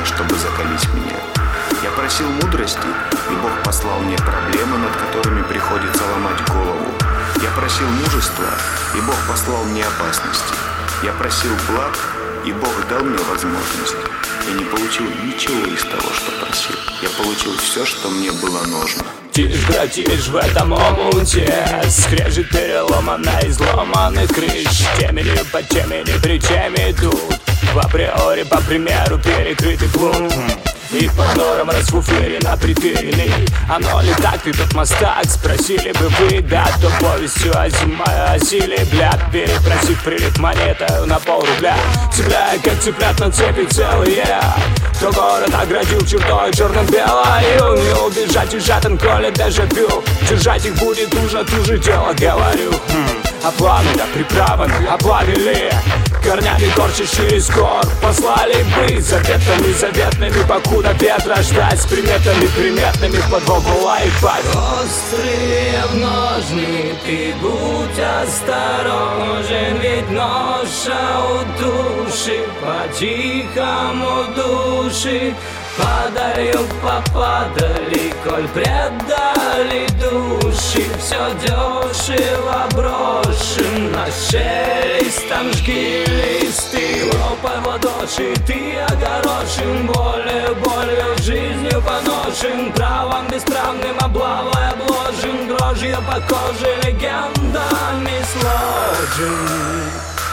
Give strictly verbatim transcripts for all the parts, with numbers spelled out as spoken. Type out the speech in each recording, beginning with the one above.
чтобы закалить меня. Я просил мудрости, и Бог послал мне проблемы, над которыми приходится ломать голову. Я просил мужества, и Бог послал мне опасности. Я просил благ, и Бог дал мне возможность. Я не получил ничего из того, что просил. Я получил все, что мне было нужно. Тишь, братишь, в этом омуте скрежет переломана изломанных крыш. Темени по темени, при теме тут в априори, по примеру, перекрытый плут. И под нором расфуфырено притыренный. Оно ли так, ты тот мастак? Спросили бы вы, да, то повестью о, зима, о силе, бля. Перепросив прилив монетою на полрубля, цепляя, как цыплят на цепи целые. То город оградил чертой черно-белою. Не убежать из жатан, коли дежавю. Держать их будет нужно, туже дело говорю. хм. А планы, да приправами оплавили, корнями корчишь через гор. Послали бы заветами заветными, покуда ветра ждать, с приметами приметными в подвал была и пать. Острые в ножны, ты будь осторожен, ведь ноша у души, по-тихому души. Падаю, попадали, коль предали души. Все дешево брошен, на шелестом жги листы. Лопай в ладоши, ты огорошен, болью, болью, жизнью поношен. Правом бесправным облавой обложен, дрожью по коже легендами сложен.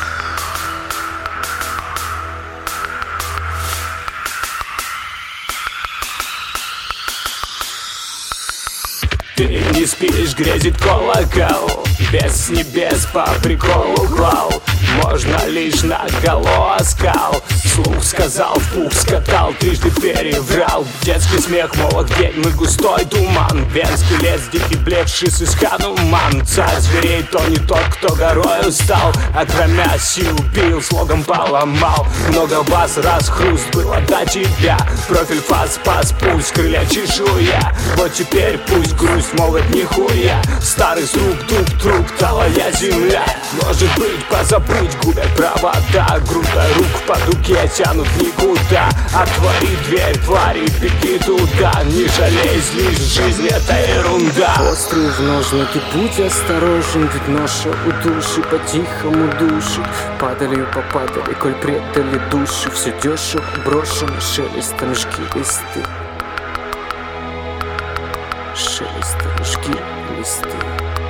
Ты не спишь, грезит колокол, без небес по приколу клал. Можно лишь на голо оскал. Слух сказал, в пух скатал, трижды переврал. Детский смех, молот ведьмы, густой туман. Венский лес, дикий бледший с хануман. Царь зверей, то не тот, кто горою стал. Окромя сил бил, слогом поломал. Много вас раз хруст было до тебя. Профиль фас, спас, пульс, крылья чешуя. Вот теперь пусть грусть молот нихуя. Старый сруб, дуб, труп, талая земля. Может быть, позабыть, губят провода. Груда рук по дуге тянут никуда. Отвори дверь, твари, беги туда. Не жалей, злись, жизнь это ерунда. Острый в ножны, ты будь осторожен, ведь ноша у души, по-тихому души. Падали, попадали, коль предали души. Все дешево брошено, шелестом жги листы. Шелестом жги листы.